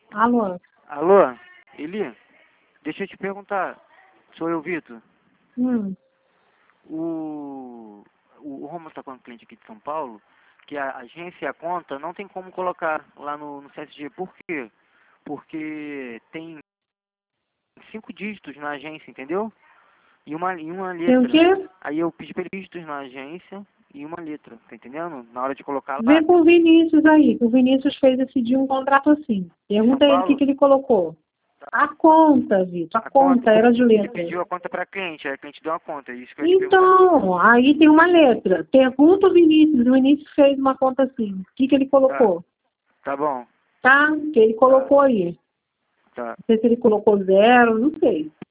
Alô? Alô, Eli? Deixa eu te perguntar. Sou eu, Vitor. Hum. O Romulo está com um cliente aqui de São Paulo, que a agência e a conta não tem como colocar lá no CSG. Por quê? Porque tem 5 dígitos na agência, entendeu? E uma Tem o letra. quê? Aí eu pedi para ele dígitos na agência e uma letra, tá entendendo? Na hora de colocar lá. Vê com o Vinícius aí, que o Vinícius fez esse dia um contrato assim. De São Pergunta a ele o que Paulo, que ele colocou. A conta, Vitor, a a conta, conta era de ele letras. pediu a conta para cliente, aí a cliente deu a conta, é isso que eu ia te perguntar. Então, aí tem uma letra. Pergunta o Vinícius fez uma conta assim. O que que ele Tá, colocou? tá bom, Tá? Que ele tá, colocou aí. tá. Não sei se ele colocou zero, não sei.